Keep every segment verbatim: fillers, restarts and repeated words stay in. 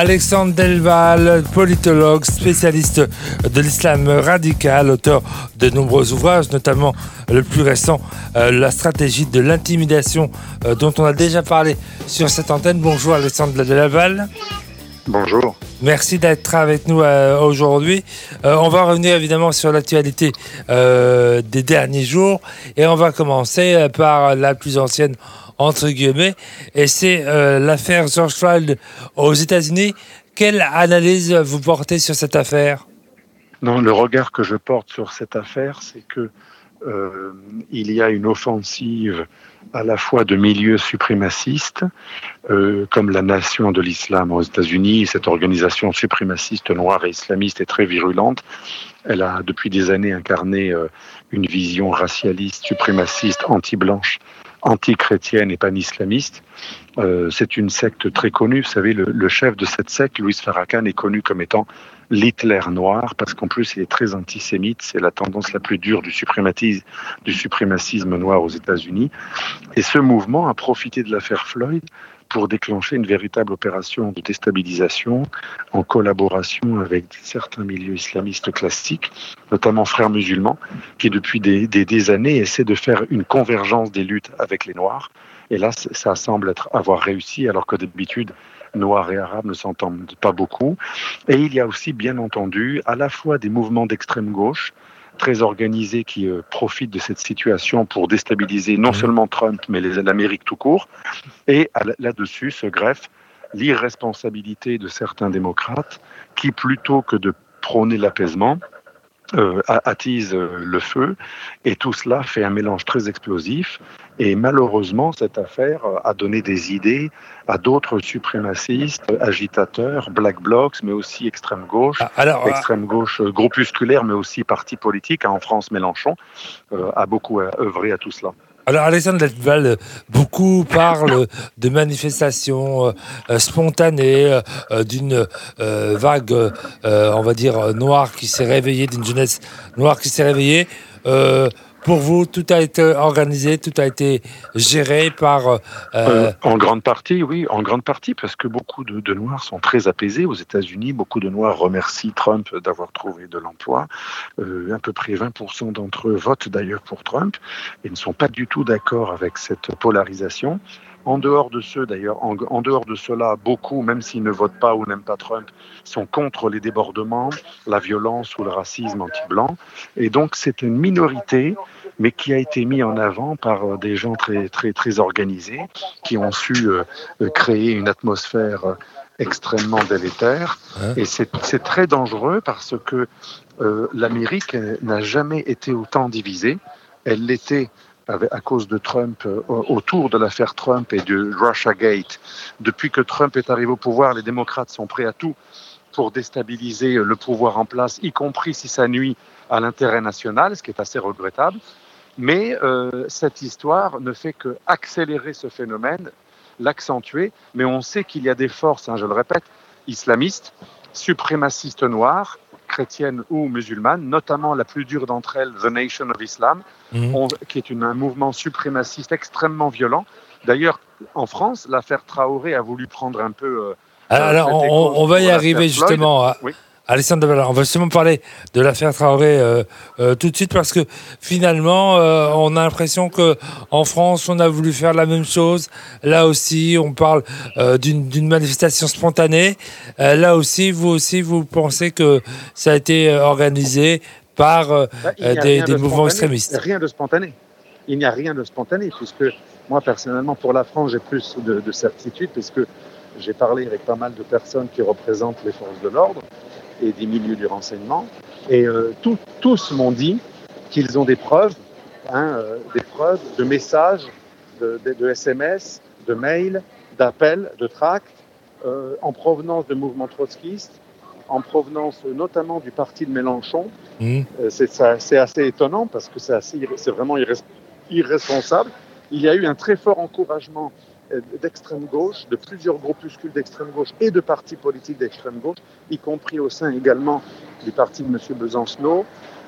Alexandre Delval, politologue, spécialiste de l'islam radical, auteur de nombreux ouvrages, notamment le plus récent, euh, La stratégie de l'intimidation, euh, dont on a déjà parlé sur cette antenne. Bonjour Alexandre Delval. Bonjour. Merci d'être avec nous euh, aujourd'hui. Euh, on va revenir évidemment sur l'actualité euh, des derniers jours et on va commencer par la plus ancienne entre guillemets, et c'est euh, l'affaire George Floyd aux États-Unis. Quelle analyse vous portez sur cette affaire ? Non, le regard que je porte sur cette affaire, c'est que euh, il y a une offensive à la fois de milieux suprémacistes, euh, comme la Nation de l'Islam aux États-Unis. Cette organisation suprémaciste noire et islamiste est très virulente. Elle a depuis des années incarné euh, une vision racialiste, suprémaciste, anti-blanche, anti-chrétienne et pan-islamiste. Euh, c'est une secte très connue. Vous savez, le, le chef de cette secte, Louis Farrakhan, est connu comme étant l'Hitler noir, parce qu'en plus, il est très antisémite. C'est la tendance la plus dure du suprématisme, du suprémacisme noir aux États-Unis. Et ce mouvement a profité de l'affaire Floyd pour déclencher une véritable opération de déstabilisation en collaboration avec certains milieux islamistes classiques, notamment frères musulmans, qui depuis des, des, des années essaient de faire une convergence des luttes avec les Noirs. Et là, ça semble être, avoir réussi, alors que d'habitude, Noirs et Arabes ne s'entendent pas beaucoup. Et il y a aussi, bien entendu, à la fois des mouvements d'extrême gauche, très organisés, qui euh, profitent de cette situation pour déstabiliser non seulement Trump, mais les, l'Amérique tout court. Et à, là-dessus se greffe l'irresponsabilité de certains démocrates qui, plutôt que de prôner l'apaisement, euh, attisent euh, le feu. Et tout cela fait un mélange très explosif. Et malheureusement, cette affaire a donné des idées à d'autres suprémacistes, agitateurs, black blocs, mais aussi extrême gauche, Alors, extrême gauche groupusculaire, mais aussi parti politique. En France, Mélenchon euh, a beaucoup œuvré à tout cela. Alors Alexandre Delval, beaucoup parlent de manifestations euh, spontanées, euh, d'une euh, vague, euh, on va dire, noire qui s'est réveillée, d'une jeunesse noire qui s'est réveillée. Euh, Pour vous, tout a été organisé, tout a été géré par... Euh... Euh, en grande partie, oui, en grande partie, parce que beaucoup de, de Noirs sont très apaisés aux États-Unis. Beaucoup de Noirs remercient Trump d'avoir trouvé de l'emploi. Euh, à peu près vingt pour cent d'entre eux votent d'ailleurs pour Trump et ne sont pas du tout d'accord avec cette polarisation. En dehors de ceux, d'ailleurs, en, en dehors de cela, beaucoup, même s'ils ne votent pas ou n'aiment pas Trump, sont contre les débordements, la violence ou le racisme anti-blanc. Et donc, c'est une minorité, mais qui a été mise en avant par des gens très, très, très organisés, qui ont su euh, créer une atmosphère extrêmement délétère. Hein? Et c'est, c'est très dangereux parce que euh, l'Amérique n'a jamais été autant divisée. Elle l'était à cause de Trump, euh, autour de l'affaire Trump et de Russiagate. Depuis que Trump est arrivé au pouvoir, les démocrates sont prêts à tout pour déstabiliser le pouvoir en place, y compris si ça nuit à l'intérêt national, ce qui est assez regrettable. Mais euh, cette histoire ne fait qu'accélérer ce phénomène, l'accentuer. Mais on sait qu'il y a des forces, hein, je le répète, islamistes, suprémacistes noires, chrétiennes ou musulmanes, notamment la plus dure d'entre elles, The Nation of Islam, mmh. on, qui est une, un mouvement suprémaciste extrêmement violent. D'ailleurs, en France, l'affaire Traoré a voulu prendre un peu... Euh, Alors, on, on va y arriver justement à... Oui. Alexandre Delval, on va justement parler de l'affaire Traoré euh, euh, tout de suite parce que finalement, euh, on a l'impression qu'en France, on a voulu faire la même chose. Là aussi, on parle euh, d'une, d'une manifestation spontanée. Euh, là aussi, vous aussi, vous pensez que ça a été organisé par euh, bah, des, des de mouvements extrémistes. Rien de spontané. Il n'y a rien de spontané puisque moi, personnellement, pour la France, j'ai plus de, de certitude puisque j'ai parlé avec pas mal de personnes qui représentent les forces de l'ordre et des milieux du renseignement. Et euh, tout, tous m'ont dit qu'ils ont des preuves, hein, euh, des preuves de messages, de, de, de S M S, de mails, d'appels, de tracts, euh, en provenance de mouvements trotskistes, en provenance notamment du parti de Mélenchon. Mmh. Euh, c'est, ça, c'est assez étonnant parce que c'est, assez, c'est vraiment irres- irresponsable. Il y a eu un très fort encouragement d'extrême gauche, de plusieurs groupuscules d'extrême gauche et de partis politiques d'extrême gauche, y compris au sein également du parti de M. Besancenot.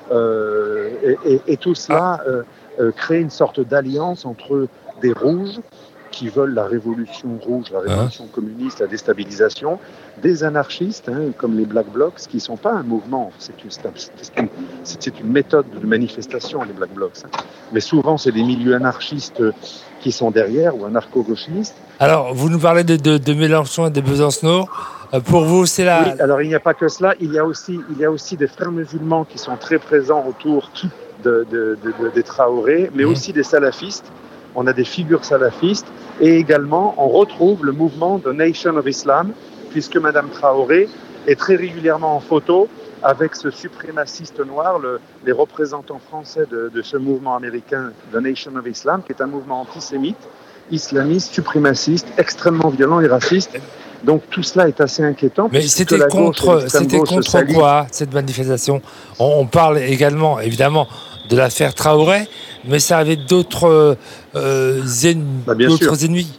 Euh, et, et, et tout cela euh, euh, crée une sorte d'alliance entre des rouges qui veulent la révolution rouge, la révolution hein communiste, la déstabilisation, des anarchistes, hein, comme les Black Blocs, qui ne sont pas un mouvement, c'est une, c'est une, c'est une méthode de manifestation, les Black Blocs. Hein. Mais souvent, c'est des milieux anarchistes qui sont derrière, ou anarcho-gauchistes. Alors, vous nous parlez de, de, de Mélenchon et de Besancenot. Pour vous, c'est la... Oui, alors il n'y a pas que cela, il y a aussi, il y a aussi des frères musulmans qui sont très présents autour de, de, de, de, des Traoré, mais mmh. aussi des salafistes. On a des figures salafistes et également on retrouve le mouvement de Nation of Islam, puisque Madame Traoré est très régulièrement en photo avec ce suprémaciste noir, le, les représentants français de, de ce mouvement américain, de Nation of Islam, qui est un mouvement antisémite, islamiste, suprémaciste, extrêmement violent et raciste. Donc tout cela est assez inquiétant. Mais c'était contre, c'était contre quoi, cette manifestation ? on, on parle également, évidemment, de l'affaire Traoré, mais ça avait d'autres, euh, ennemis, bah, d'autres ennemis.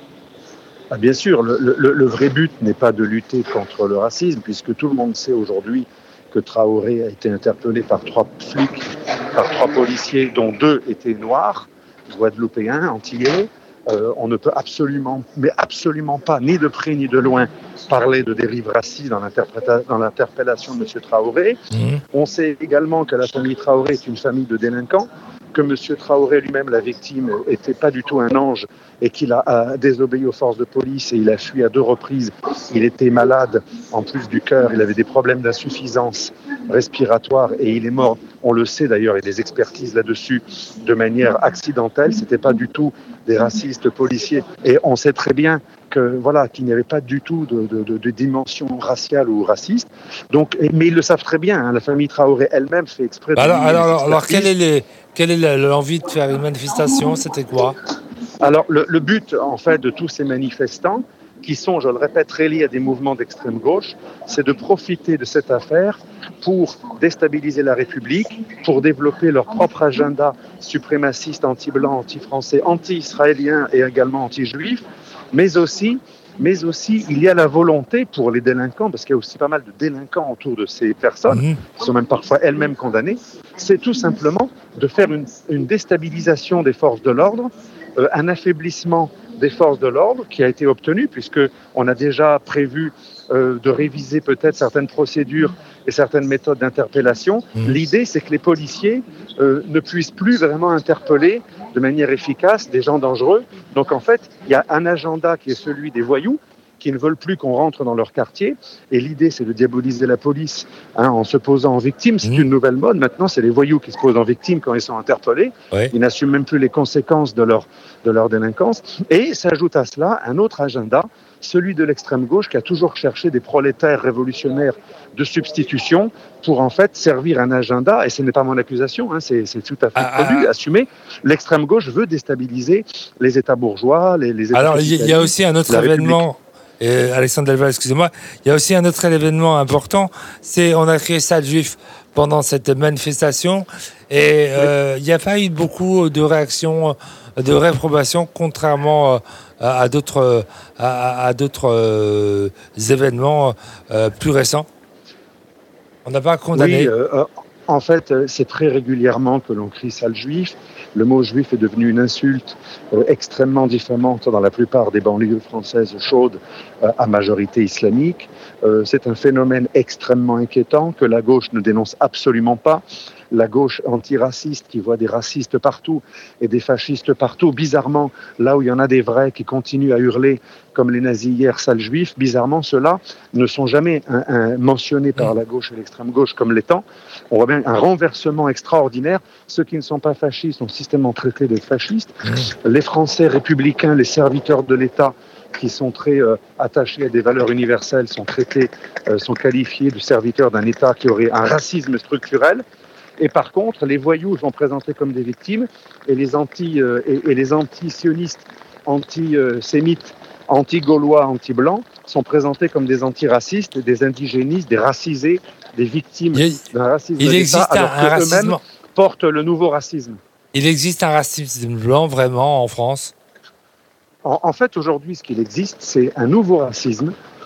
Ah, bien sûr, le, le, le vrai but n'est pas de lutter contre le racisme, puisque tout le monde sait aujourd'hui que Traoré a été interpellé par trois flics, par trois policiers, dont deux étaient noirs, guadeloupéens, antillais. Euh, on ne peut absolument, mais absolument pas, ni de près ni de loin, parler de dérive raciste dans, dans l'interpellation de M. Traoré. Mmh. On sait également que la famille Traoré est une famille de délinquants, que M. Traoré lui-même, la victime, n'était pas du tout un ange et qu'il a, a désobéi aux forces de police et il a fui à deux reprises. Il était malade, en plus du cœur, il avait des problèmes d'insuffisance respiratoire et il est mort, on le sait d'ailleurs, il y a des expertises là-dessus, de manière accidentelle. C'était pas du tout des racistes policiers et on sait très bien que voilà qu'il n'y avait pas du tout de, de, de, de dimension raciale ou raciste. Donc, mais ils le savent très bien. Hein, la famille Traoré elle-même fait exprès. De alors, alors, alors, alors, quelle est les, quelle est l'envie de faire une manifestation ? C'était quoi ? Alors, le, le but en fait de tous ces manifestants, qui sont, je le répète, reliés à des mouvements d'extrême gauche, c'est de profiter de cette affaire pour déstabiliser la République, pour développer leur propre agenda suprémaciste, anti-blanc, anti-français, anti-israélien et également anti-juif, mais aussi, mais aussi il y a la volonté pour les délinquants, parce qu'il y a aussi pas mal de délinquants autour de ces personnes, mmh. qui sont même parfois elles-mêmes condamnées, c'est tout simplement de faire une, une déstabilisation des forces de l'ordre, euh, un affaiblissement des forces de l'ordre qui a été obtenu, puisqu'on a déjà prévu euh, de réviser peut-être certaines procédures et certaines méthodes d'interpellation. Mmh. L'idée, c'est que les policiers euh, ne puissent plus vraiment interpeller de manière efficace des gens dangereux. Donc en fait, il y a un agenda qui est celui des voyous, qui ne veulent plus qu'on rentre dans leur quartier. Et l'idée, c'est de diaboliser la police hein, en se posant en victime. C'est mmh. une nouvelle mode. Maintenant, c'est les voyous qui se posent en victime quand ils sont interpellés. Ouais. Ils n'assument même plus les conséquences de leur, de leur délinquance. Et s'ajoute à cela un autre agenda, celui de l'extrême gauche, qui a toujours cherché des prolétaires révolutionnaires de substitution pour en fait servir un agenda. Et ce n'est pas mon accusation, hein, c'est, c'est tout à fait ah, produit, ah, assumé. L'extrême gauche veut déstabiliser les États bourgeois, les, les États. Alors, il y a aussi un autre événement. Et Alexandre Delval, excusez-moi, il y a aussi un autre événement important, c'est on a créé Salle Juif pendant cette manifestation et euh, il n'y a pas eu beaucoup de réactions, de réprobation, contrairement à, à d'autres, à, à d'autres euh, événements euh, plus récents. On n'a pas condamné. Oui, euh, en fait, c'est très régulièrement que l'on crie Salle Juif. Le mot juif est devenu une insulte euh, extrêmement diffamante dans la plupart des banlieues françaises chaudes euh, à majorité islamique. Euh, c'est un phénomène extrêmement inquiétant que la gauche ne dénonce absolument pas. La gauche antiraciste qui voit des racistes partout et des fascistes partout. Bizarrement, là où il y en a des vrais qui continuent à hurler comme les nazis hier, sales juifs, bizarrement, ceux-là ne sont jamais un, un, mentionnés par la gauche et l'extrême gauche comme l'étant. On voit bien un renversement extraordinaire. Ceux qui ne sont pas fascistes sont systématiquement traités d'être fascistes. Les Français républicains, les serviteurs de l'État, qui sont très euh, attachés à des valeurs universelles, sont traités, euh, sont qualifiés de serviteurs d'un État qui aurait un racisme structurel. Et par contre, les voyous sont présentés comme des victimes et les anti euh, et, et les anti-sionistes, anti-sémites, anti-gaulois, anti-blancs sont présentés comme des antiracistes, des indigénistes, des racisés, des victimes il, d'un racisme il d'État, existe un, alors un racisme. Eux-mêmes portent le nouveau racisme. Il existe un racisme blanc vraiment en France ? En, en fait, aujourd'hui, ce qu'il existe, c'est un nouveau racisme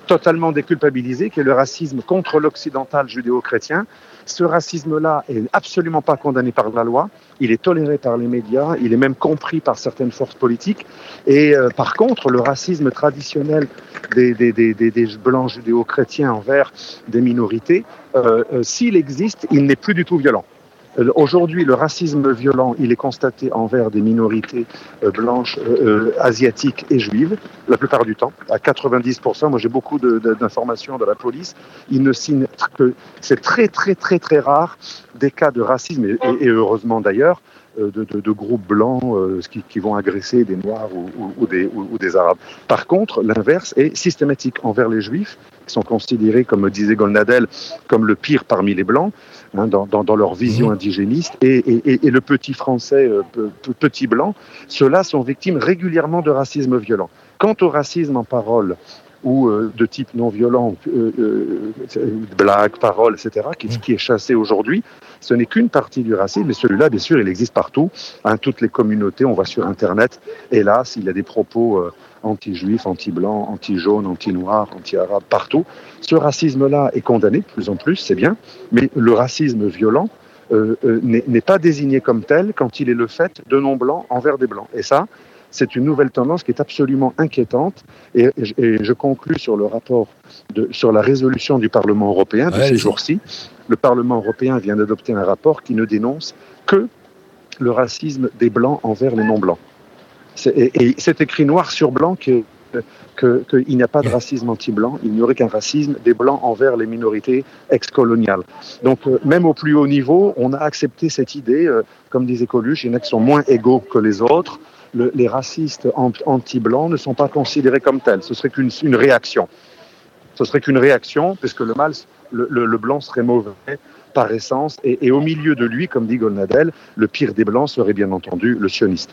totalement déculpabilisé, qui est le racisme contre l'occidental judéo-chrétien. Ce racisme-là est absolument pas condamné par la loi, il est toléré par les médias, il est même compris par certaines forces politiques. Et euh, par contre, le racisme traditionnel des, des, des, des, des blancs judéo-chrétiens envers des minorités, euh, euh, s'il existe, il n'est plus du tout violent. Aujourd'hui, le racisme violent, il est constaté envers des minorités euh, blanches, euh, asiatiques et juives, la plupart du temps, à quatre-vingt-dix pour cent. Moi, j'ai beaucoup de, de, d'informations de la police. Ils ne signent que c'est très, très, très, très rare des cas de racisme, et, et heureusement d'ailleurs, de, de, de groupes blancs euh, qui, qui vont agresser des Noirs ou, ou, ou, des, ou, ou des Arabes. Par contre, l'inverse est systématique envers les Juifs, qui sont considérés, comme disait Golnadel, comme le pire parmi les Blancs, hein, dans, dans, dans leur vision indigéniste, et, et, et le petit Français, euh, petit Blanc, ceux-là sont victimes régulièrement de racisme violent. Quant au racisme en parole, ou euh, de type non violent, euh, euh, blagues, paroles, et cetera, qui, qui est chassé aujourd'hui, ce n'est qu'une partie du racisme, mais celui-là, bien sûr, il existe partout, hein, toutes les communautés, on voit sur Internet, hélas, il y a des propos euh, anti-juifs, anti-blancs, anti-jaunes, anti-noirs, anti-arabes, partout. Ce racisme-là est condamné, de plus en plus, c'est bien, mais le racisme violent euh, euh, n'est, n'est pas désigné comme tel quand il est le fait de non-blancs envers des blancs. Et ça, c'est une nouvelle tendance qui est absolument inquiétante. Et, et, et je conclus sur le rapport, de, sur la résolution du Parlement européen de ouais, ces jours-ci. Le Parlement européen vient d'adopter un rapport qui ne dénonce que le racisme des Blancs envers les non-Blancs. C'est, et, et c'est écrit noir sur blanc que, que, que il n'y a pas de racisme anti-blanc, il n'y aurait qu'un racisme des Blancs envers les minorités ex-coloniales. Donc euh, même au plus haut niveau, on a accepté cette idée, euh, comme disait Coluche, il y en a qui sont moins égaux que les autres. Le, les racistes anti-blancs ne sont pas considérés comme tels. Ce serait qu'une une réaction. Ce serait qu'une réaction, puisque le mal, le, le, le blanc serait mauvais par essence. Et, et au milieu de lui, comme dit Golnadel, le pire des blancs serait bien entendu le sioniste.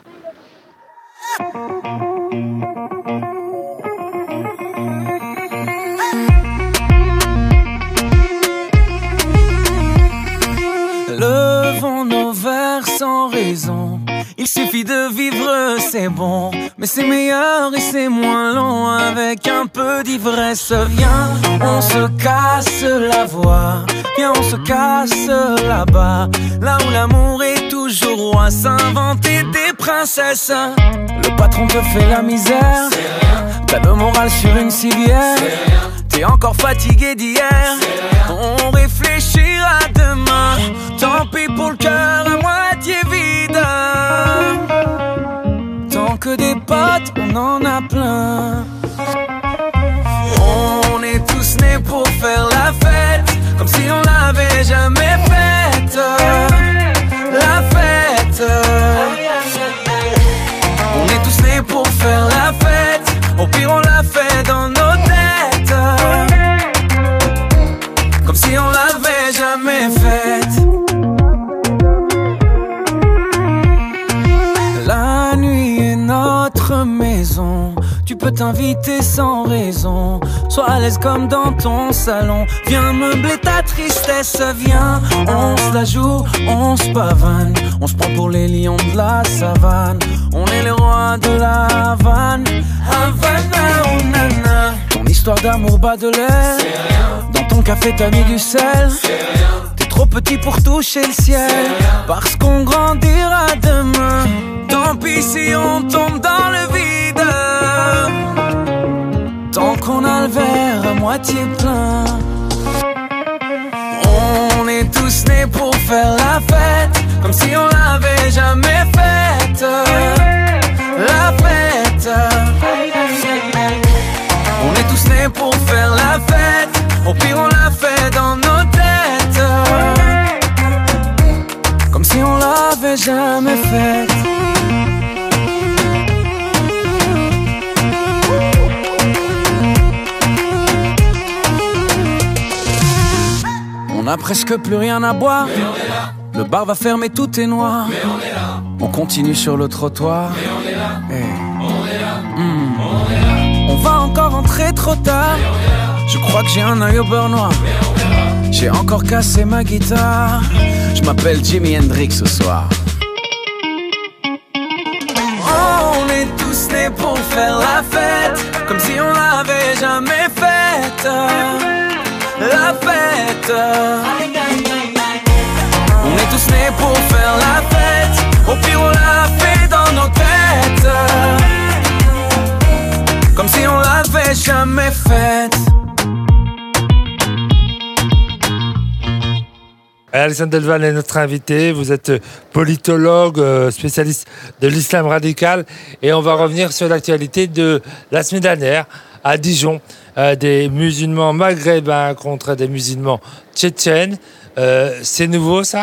Levons nos verres sans raison. Il suffit de vivre, c'est bon, mais c'est meilleur et c'est moins long avec un peu d'ivresse. Viens, on se casse la voix, viens, on se casse là-bas, là où l'amour est toujours roi, s'inventer des princesses. Le patron te fait la misère, t'as le moral sur une civière, t'es encore fatigué d'hier, on réfléchira demain, tant pis pour le cœur à moitié vide. Tant que des potes, on en a plein. On est tous nés pour faire la fête, comme si on l'avait jamais faite. La fête. On est tous nés pour faire la fête, au pire on l'a fait dans nos têtes, comme si on l'avait jamais faite. La nuit est notre maison, tu peux t'inviter sans raison, sois à l'aise comme dans ton salon. Viens meubler ta tristesse, viens, on se la joue, on se pavane, on se prend pour les lions de la savane, on est les rois de la Havane. Havana, oh nana. Ton histoire d'amour bat de l'air, dans ton café t'as mis du sel, t'es trop petit pour toucher le ciel, parce qu'on grandira demain. Tant pis si on tombe dans le vide, tant qu'on a le verre à moitié plein. On est tous nés pour faire la fête, comme si on l'avait jamais faite. La fête. On est tous nés pour faire la fête, au pire on l'a fait dans nos têtes, comme si on l'avait jamais faite. On a presque plus rien à boire, le bar va fermer, tout est noir, mais on est là. On continue sur le trottoir, mais on est là. Hey. On est là. Mmh. On est là. On va encore rentrer trop tard, mais on est là. Je crois que j'ai un œil au beurre noir, mais on est là. J'ai encore cassé ma guitare, je m'appelle Jimi Hendrix ce soir. Oh, on est tous nés pour faire la fête, comme si on l'avait jamais faite. fête, la fête. On est tous nés pour faire la fête, au pire on l'a fait dans nos têtes, comme si on l'avait jamais faite. Alessandre Delval est notre invité, vous êtes politologue, spécialiste de l'islam radical, et on va revenir sur l'actualité de la semaine dernière à Dijon, euh, des musulmans maghrébins contre des musulmans tchétchènes. Euh, c'est nouveau ça ?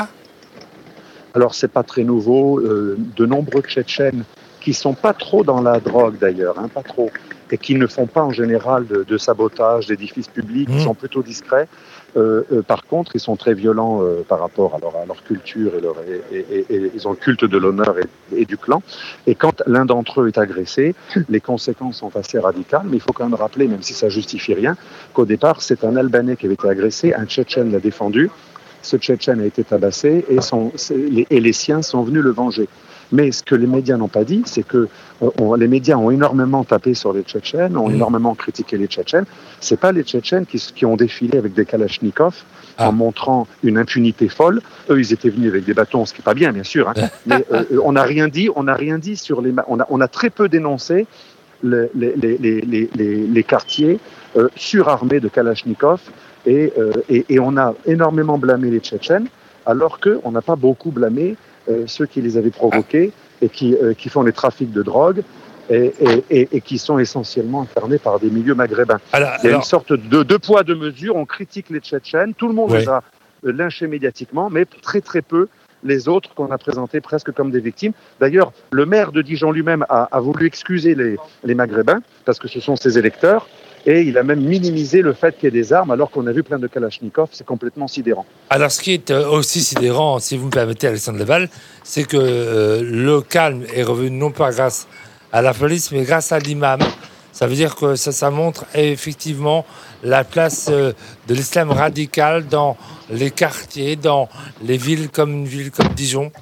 Alors c'est pas très nouveau, euh, de nombreux Tchétchènes qui sont pas trop dans la drogue d'ailleurs, hein, pas trop, et qui ne font pas en général de, de sabotage d'édifices publics, mmh. Ils sont plutôt discrets. Euh, euh, par contre, ils sont très violents euh, par rapport à leur, à leur culture et, leur, et, et, et, et ils ont le culte de l'honneur et, et du clan. Et quand l'un d'entre eux est agressé, les conséquences sont assez radicales, mais il faut quand même rappeler, même si ça justifie rien, qu'au départ, c'est un Albanais qui avait été agressé, un Tchétchène l'a défendu, ce Tchétchène a été tabassé et, son, les, et les siens sont venus le venger. Mais ce que les médias n'ont pas dit, c'est que on, les médias ont énormément tapé sur les Tchétchènes, ont mmh. énormément critiqué les Tchétchènes. C'est pas les Tchétchènes qui, qui ont défilé avec des kalachnikovs ah. en montrant une impunité folle. Eux, ils étaient venus avec des bâtons, ce qui est pas bien, bien sûr. Hein. Mais euh, on n'a rien dit. On n'a rien dit sur les. On a, on a très peu dénoncé les, les, les, les, les, les quartiers euh, surarmés de kalachnikovs et, euh, et, et on a énormément blâmé les Tchétchènes, alors que on n'a pas beaucoup blâmé Euh, ceux qui les avaient provoqués et qui, euh, qui font les trafics de drogue et, et, et, et qui sont essentiellement incarnés par des milieux maghrébins. Alors, Il y a alors... une sorte de deux poids, deux mesures. On critique les Tchétchènes, tout le monde oui. les a lynchés médiatiquement, mais très très peu les autres qu'on a présentés presque comme des victimes. D'ailleurs, le maire de Dijon lui-même a, a voulu excuser les, les Maghrébins parce que ce sont ses électeurs. Et il a même minimisé le fait qu'il y ait des armes alors qu'on a vu plein de kalachnikovs. C'est complètement sidérant. Alors, ce qui est aussi sidérant, si vous me permettez, Alessandre Delval, c'est que euh, le calme est revenu non pas grâce à la police, mais grâce à l'imam. Ça veut dire que ça, ça montre effectivement la place euh, de l'islam radical dans les quartiers, dans les villes comme une ville comme Dijon.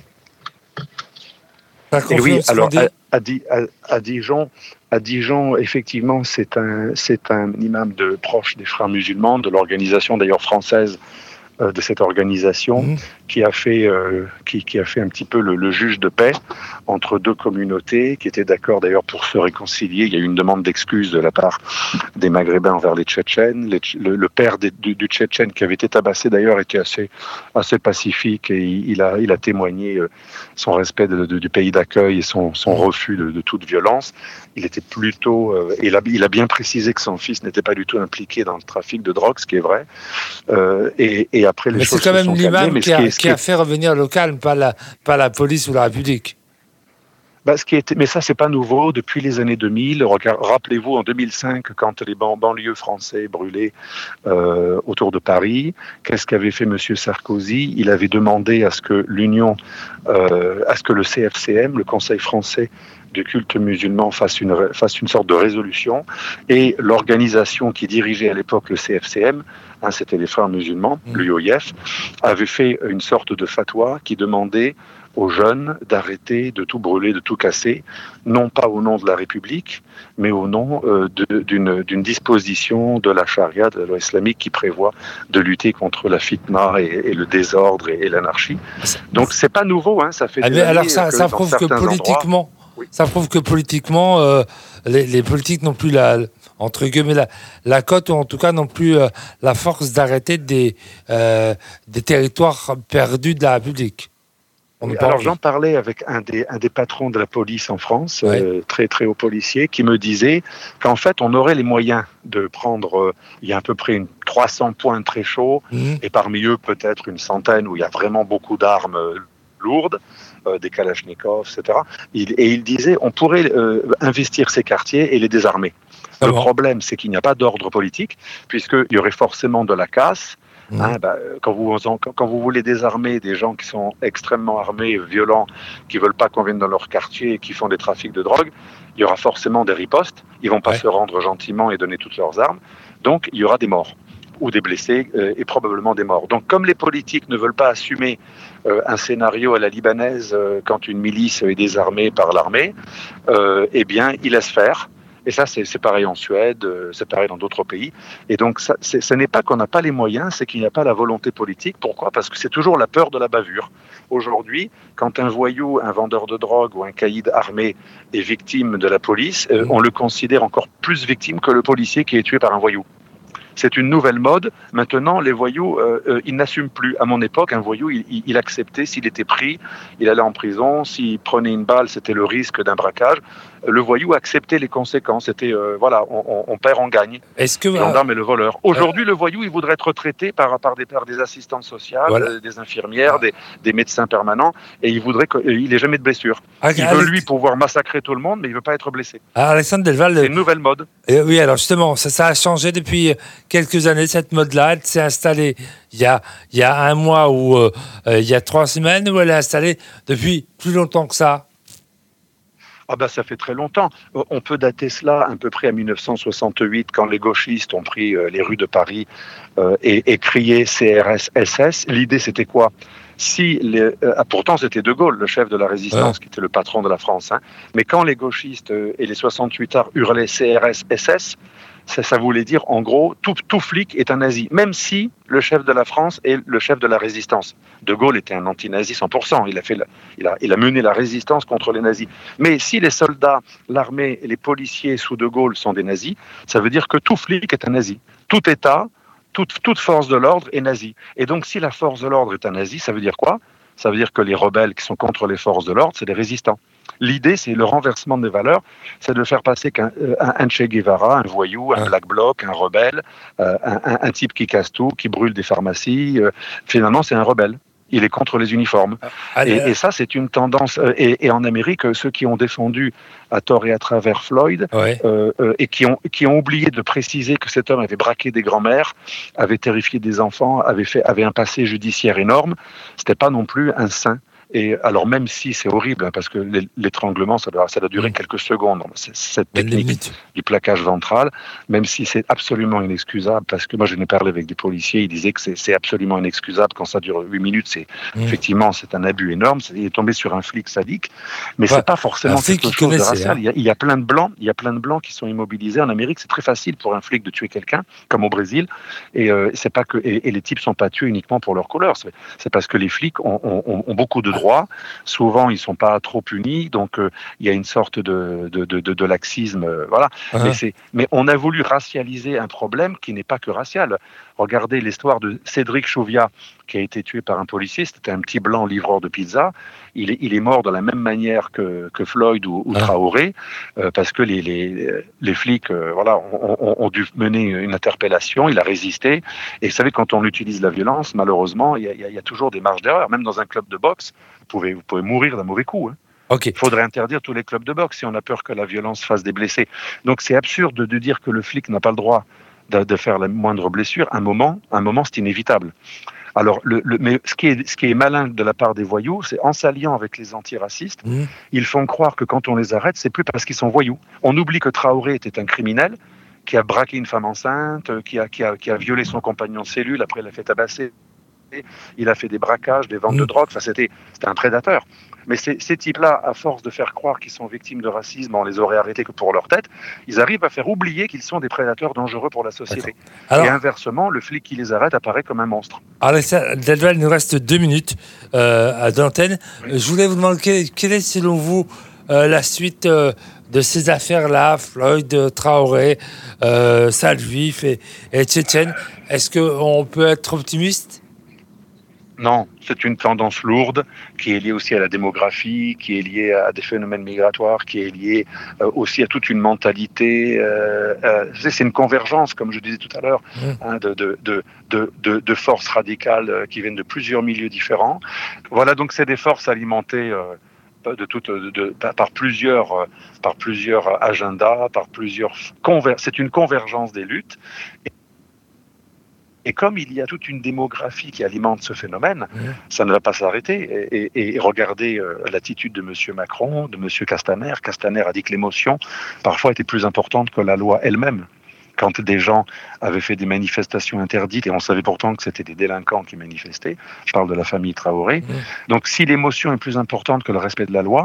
Et oui, alors à, à, à, à Dijon, à Dijon, effectivement, c'est un, c'est un imam de proche des frères musulmans, de l'organisation d'ailleurs française euh, de cette organisation, mmh. qui a fait, euh, qui, qui a fait un petit peu le, le juge de paix entre deux communautés, qui étaient d'accord d'ailleurs pour se réconcilier. Il y a eu une demande d'excuses de la part des Maghrébins envers les Tchétchènes. Les, le, le père des, du, du Tchétchène qui avait été tabassé d'ailleurs était assez, assez pacifique et il, il, a, il a témoigné euh, son respect de, de, du pays d'accueil et son, son refus de, de toute violence. Il était plutôt, euh, il, a, il a bien précisé que son fils n'était pas du tout impliqué dans le trafic de drogue, ce qui est vrai. Euh, et, et après les mais choses c'est quand même l'imam qui, a, qui, qui a fait revenir le calme, pas la, pas la police ou la République. Bah, ce qui était, mais ça, c'est pas nouveau. Depuis les années deux mille, rappelez-vous, en deux mille cinq, quand les ban- banlieues français brûlaient euh, autour de Paris, qu'est-ce qu'avait fait M. Sarkozy ? Il avait demandé à ce que l'Union, euh, à ce que le C F C M, le Conseil français du culte musulman, fasse une, fasse une sorte de résolution. Et l'organisation qui dirigeait à l'époque le C F C M, hein, c'était les frères musulmans, mmh. l'U O I F, avait fait une sorte de fatwa qui demandait aux jeunes d'arrêter de tout brûler, de tout casser, non pas au nom de la République, mais au nom euh, de, d'une, d'une disposition de la charia, de la loi islamique, qui prévoit de lutter contre la fitna et, et le désordre et, et l'anarchie. Donc c'est pas nouveau, hein, ça fait ah des années alors ça, que ça prouve que politiquement, endroits, oui. ça prouve que politiquement, euh, les, les politiques n'ont plus la entre guillemets la, la cote, ou en tout cas n'ont plus euh, la force d'arrêter des, euh, des territoires perdus de la République. Alors j'en parlais avec un des, un des patrons de la police en France, ouais. euh, très très haut policier, qui me disait qu'en fait on aurait les moyens de prendre, euh, il y a à peu près une trois cents points très chauds, mmh. et parmi eux peut-être une centaine où il y a vraiment beaucoup d'armes euh, lourdes, euh, des kalachnikovs, et cetera. Il, et il disait on pourrait euh, investir ces quartiers et les désarmer. Ah Le bon. problème c'est qu'il n'y a pas d'ordre politique, puisqu'il y aurait forcément de la casse. Mmh. Hein, bah, quand, vous, quand vous voulez désarmer des gens qui sont extrêmement armés, violents, qui ne veulent pas qu'on vienne dans leur quartier et qui font des trafics de drogue, il y aura forcément des ripostes. Ils ne vont pas ouais. se rendre gentiment et donner toutes leurs armes. Donc, il y aura des morts ou des blessés euh, et probablement des morts. Donc, comme les politiques ne veulent pas assumer euh, un scénario à la libanaise euh, quand une milice est désarmée par l'armée, euh, eh bien, ils laissent faire. Et ça, c'est, c'est pareil en Suède, c'est pareil dans d'autres pays. Et donc, ça, c'est, ce n'est pas qu'on n'a pas les moyens, c'est qu'il n'y a pas la volonté politique. Pourquoi ? Parce que c'est toujours la peur de la bavure. Aujourd'hui, quand un voyou, un vendeur de drogue ou un caïd armé est victime de la police, euh, on le considère encore plus victime que le policier qui est tué par un voyou. C'est une nouvelle mode. Maintenant, les voyous, euh, euh, ils n'assument plus. À mon époque, un voyou, il, il, il acceptait, s'il était pris, il allait en prison. S'il prenait une balle, c'était le risque d'un braquage. Le voyou acceptait les conséquences. C'était, euh, voilà, on, on perd, on gagne. Est-ce que le gendarme et le voleur. Aujourd'hui, euh... le voyou, il voudrait être traité par, par, des, par des assistantes sociales, voilà. des infirmières, ah. des, des médecins permanents, et il voudrait qu'il n'ait jamais de blessure. Ah, il veut, lui, pouvoir massacrer tout le monde, mais il ne veut pas être blessé. Ah, Alexandre Delval... C'est une nouvelle mode. Euh, oui, alors justement, ça, ça a changé depuis quelques années, cette mode-là. Elle s'est installée il y a, il y a un mois ou euh, il y a trois semaines, ou elle est installée depuis plus longtemps que ça? Ah ben, ça fait très longtemps. On peut dater cela à peu près à dix-neuf cent soixante-huit, quand les gauchistes ont pris les rues de Paris euh, et, et crié C R S S S. L'idée, c'était quoi ? Si les, euh, pourtant, c'était De Gaulle, le chef de la résistance, ouais. qui était le patron de la France. Hein. Mais quand les gauchistes et les soixante-huitards hurlaient C R S S S, ça, ça voulait dire, en gros, tout, tout flic est un nazi, même si le chef de la France est le chef de la résistance. De Gaulle était un anti-nazi cent pour cent. Il a, fait la, il, a, il a mené la résistance contre les nazis. Mais si les soldats, l'armée et les policiers sous De Gaulle sont des nazis, ça veut dire que tout flic est un nazi. Tout État, toute, toute force de l'ordre est nazi. Et donc, si la force de l'ordre est un nazi, ça veut dire quoi ? Ça veut dire que les rebelles qui sont contre les forces de l'ordre, c'est des résistants. L'idée, c'est le renversement des valeurs, c'est de faire passer qu'un un, un Che Guevara, un voyou, un Black Bloc, un rebelle, euh, un, un, un type qui casse tout, qui brûle des pharmacies, euh, finalement, c'est un rebelle. Il est contre les uniformes. Ah, et, et ça, c'est une tendance. Et, et en Amérique, ceux qui ont défendu à tort et à travers Floyd, ouais. euh, euh, et qui ont, qui ont oublié de préciser que cet homme avait braqué des grands-mères, avait terrifié des enfants, avait, fait, avait un passé judiciaire énorme, c'était pas non plus un saint. Et alors, même si c'est horrible, hein, parce que l'étranglement, ça doit, ça doit durer mmh. quelques secondes, c'est, cette technique du plaquage ventral, même si c'est absolument inexcusable, parce que moi, je n'ai parlé avec des policiers, ils disaient que c'est, c'est absolument inexcusable quand ça dure huit minutes, c'est, mmh. effectivement, c'est un abus énorme, c'est, il est tombé sur un flic sadique, mais ouais, c'est pas forcément quelque chose de racial. Hein. Il, y a, il y a plein de blancs, il y a plein de blancs qui sont immobilisés. En Amérique, c'est très facile pour un flic de tuer quelqu'un, comme au Brésil, et, euh, c'est pas que, et, et les types sont pas tués uniquement pour leur couleur, c'est, c'est parce que les flics ont, ont, ont beaucoup de droits. Souvent, ils sont pas trop punis, donc euh, il y a une sorte de, de, de, de, de laxisme, euh, voilà. Uh-huh. Mais, c'est, mais on a voulu racialiser un problème qui n'est pas que racial. Regardez l'histoire de Cédric Chouviat, qui a été tué par un policier. C'était un petit blanc livreur de pizza. Il est, il est mort de la même manière que, que Floyd ou, ou Traoré, euh, parce que les, les, les flics, euh, voilà, ont, ont, ont dû mener une interpellation. Il a résisté. Et vous savez, quand on utilise la violence, malheureusement, il y a, il y a toujours des marges d'erreur. Même dans un club de boxe, vous pouvez, vous pouvez mourir d'un mauvais coup. Hein. Okay. Il faudrait interdire tous les clubs de boxe si on a peur que la violence fasse des blessés. Donc c'est absurde de, de dire que le flic n'a pas le droit de, de faire la moindre blessure. Un moment, un moment, c'est inévitable. Alors, le, le, mais ce qui, est, ce qui est malin de la part des voyous, c'est en s'alliant avec les antiracistes, mmh. ils font croire que quand on les arrête, c'est plus parce qu'ils sont voyous. On oublie que Traoré était un criminel qui a braqué une femme enceinte, qui a, qui a, qui a violé son compagnon de cellule, après il l'a fait tabasser. Il a fait des braquages, des ventes mmh. de drogue, enfin, c'était, c'était un prédateur. Mais ces, ces types-là, à force de faire croire qu'ils sont victimes de racisme, on les aurait arrêtés que pour leur tête, ils arrivent à faire oublier qu'ils sont des prédateurs dangereux pour la société. Alors, et inversement, le flic qui les arrête apparaît comme un monstre. Alors, Delval, il nous reste deux minutes euh, à d'antenne. Oui. Je voulais vous demander, quelle, quelle est selon vous euh, la suite euh, de ces affaires-là, Floyd, Traoré, euh, Salvif et, et Tchétchène? Est-ce qu'on peut être optimiste ? Non, c'est une tendance lourde qui est liée aussi à la démographie, qui est liée à des phénomènes migratoires, qui est liée euh, aussi à toute une mentalité. Euh, euh, c'est une convergence, comme je disais tout à l'heure, mmh. hein, de, de, de, de, de, de forces radicales qui viennent de plusieurs milieux différents. Voilà, donc c'est des forces alimentées euh, de toute, de, de, par plusieurs, euh, par plusieurs agendas, par plusieurs conver- c'est une convergence des luttes. Et Et comme il y a toute une démographie qui alimente ce phénomène, mmh. ça ne va pas s'arrêter. Et, et, et regardez euh, l'attitude de M. Macron, de M. Castaner. Castaner a dit que l'émotion, parfois, était plus importante que la loi elle-même. Quand des gens avaient fait des manifestations interdites, et on savait pourtant que c'était des délinquants qui manifestaient, je parle de la famille Traoré. Mmh. Donc si l'émotion est plus importante que le respect de la loi,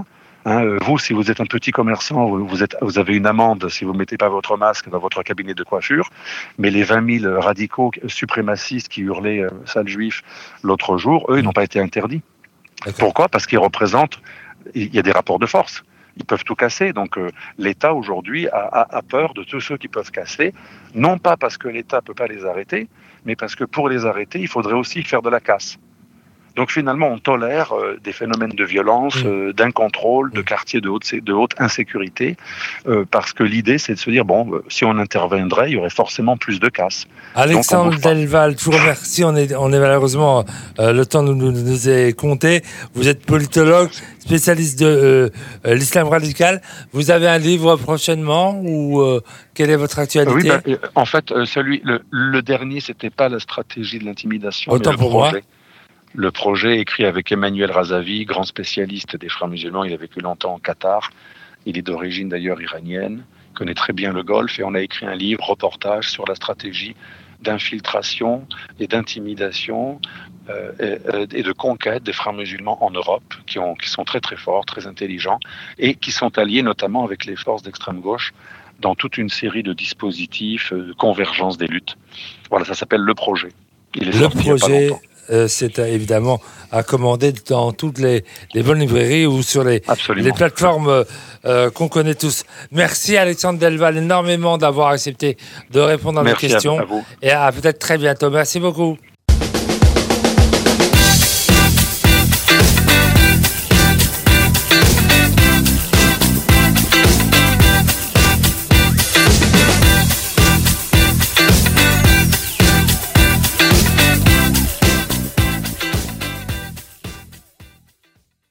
Hein, vous, si vous êtes un petit commerçant, vous, vous, êtes, vous avez une amende si vous ne mettez pas votre masque dans votre cabinet de coiffure. Mais les vingt mille radicaux suprémacistes qui hurlaient euh, « sale juif » l'autre jour, eux, ils n'ont pas été interdits. Okay. Pourquoi ? Parce qu'ils représentent... Il y a des rapports de force. Ils peuvent tout casser. Donc euh, l'État, aujourd'hui, a, a, a peur de tous ceux qui peuvent casser. Non pas parce que l'État ne peut pas les arrêter, mais parce que pour les arrêter, il faudrait aussi faire de la casse. Donc finalement, on tolère euh, des phénomènes de violence, euh, d'incontrôle, de quartiers de haute, de haute insécurité, euh, parce que l'idée, c'est de se dire, bon, euh, si on interviendrait, il y aurait forcément plus de casse. Alexandre Delval, je vous remercie. On est, on est malheureusement, euh, le temps nous, nous, nous est compté. Vous êtes politologue, spécialiste de euh, l'islam radical. Vous avez un livre prochainement ou euh, quelle est votre actualité ? Oui, ben, en fait, euh, celui, le, le dernier, c'était pas la stratégie de l'intimidation, Autant mais le pour projet. moi. Le projet écrit avec Emmanuel Razavi, grand spécialiste des frères musulmans. Il a vécu longtemps au Qatar. Il est d'origine d'ailleurs iranienne, connaît très bien le Golfe. Et on a écrit un livre, reportage sur la stratégie d'infiltration et d'intimidation euh, et, et de conquête des frères musulmans en Europe, qui, ont, qui sont très très forts, très intelligents, et qui sont alliés notamment avec les forces d'extrême gauche dans toute une série de dispositifs de convergence des luttes. Voilà, ça s'appelle Le Projet. Il est le sorti projet. il y a pas longtemps. Euh, c'est euh, évidemment à commander dans toutes les, les bonnes librairies ou sur les, les plateformes euh, qu'on connaît tous. Merci Alexandre Delval énormément d'avoir accepté de répondre à nos questions. Merci à vous. Et à peut-être très bientôt. Merci beaucoup.